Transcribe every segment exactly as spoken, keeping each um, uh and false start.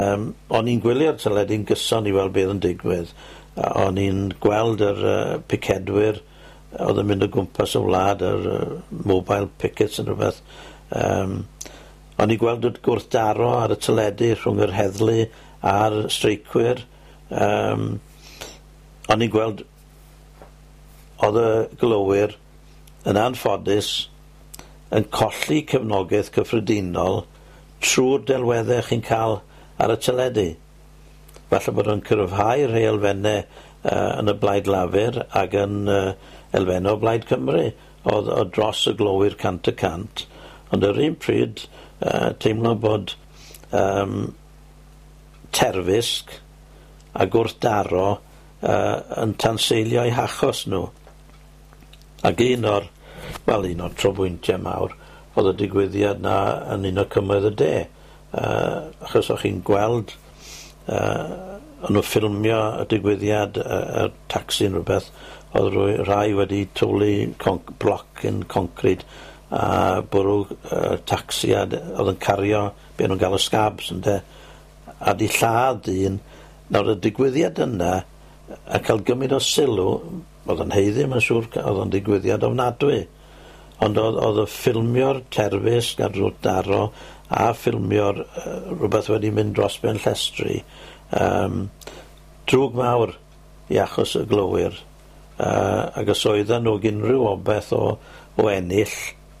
Um, o'n i'n gwylio'r teledu'n gyson i weld beth yn digwydd. Uh, o'n i'n gweld yr uh, picedwyr oedd yn mynd o gwmpas y wlad, yr uh, mobile pickets yn rhywbeth. Um, o'n i'n gweld y gwrthdaro ar y teledu rhwng yr heddlu a'r streicwyr. Um, o'n i'n gweld oedd y glowyr yn anffodus yn colli cefnogaeth cyffredinol trwy'r delweddau chi'n cael ar y teledu. Falle bod yn cyrfhau rhai elfennau uh, yn y Blaid Lafur ac yn uh, elfennau o Blaid Cymru oedd o dros y glowyr cant y cant. Ond yr un pryd uh, teimlo bod um, terfysg a gwrthdaro uh, yn tanseilio eu hachos nhw. Ac un o'r, wel, un o'r trobwyntiau mawr oedd y digwyddiad na yn un o cymoedd y de. Uh, achos o'ch chi'n gweld uh, o'n nhw ffilmio y digwyddiad y uh, uh, taxi'n rhywbeth oedd rhai wedi twlu bloc yn concret a bwrw uh, taxiad oedd yn cario be nhw'n gael y scabs ynde, a di lladd un. Nawr y digwyddiad yna a cael gymryd o sylw oedd yn heiddi, mae'n siŵr oedd yn digwyddiad ofnadwy, ond oedd, oedd y ffilmio'r terfysg a'r rwthdaro a ffilmio'r uh, rhywbeth wedi mynd dros ben llestri um, drwg mawr i achos y glowyr uh, ac os oedden nhw gynrhyw obeth o, o ennill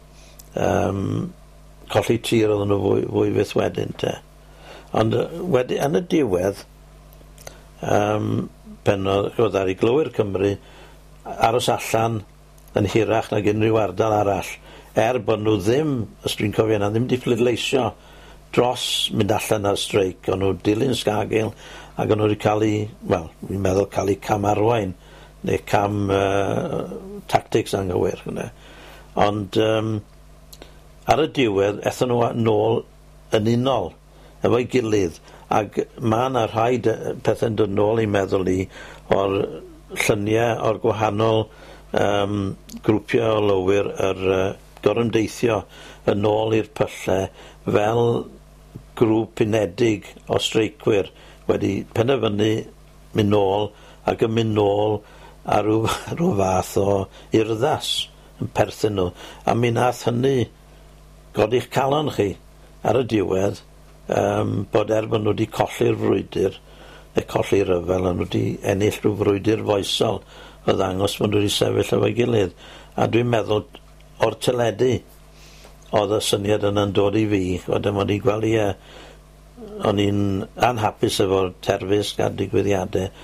um, colli tir oedden nhw fwy, fwy fydd wedyn te. Ond uh, wedi, yn y diwedd um, pen oedd ar ei glowyr Cymru aros allan yn hirach nag unrhyw ardal arall, er bod nhw ddim, os dwi'n cofio yna, ddim di pleidleisio dros mynd allan ar streic. O'n nhw dilyn sgagail ac o'n nhw wedi cael ei, wel, dwi'n meddwl cael ei camarwain neu cam uh, tactics anghywir. Ond um, ar y diwedd ethon nhw nôl yn unol efo'i gilydd, ac mae yna rhai pethau'n dod nôl i meddwl i o'r lluniau o'r gwahanol um, grwpiau o lywyr yr uh, gorymdeithio yn ôl i'r pyllau fel grŵp unedig o streicwyr wedi penderfynu mynd nôl ac yn mynd nôl a rhyw, rhyw fath o urddas yn perthyn nhw, a mi nath hynny godi'ch calon chi ar y diwedd um, bod er bod nhw wedi colli'r frwydr neu colli'r ryfel a nhw wedi ennill rhyw frwydr foesol o ddangos bod nhw wedi sefyll efo'i gilydd. A dwi'n meddwl o'r teledu oedd y syniad yna'n dod i fi, wedyn mod i gweld i, o'n i'n anhapus efo'r terfysg a digwyddiadau,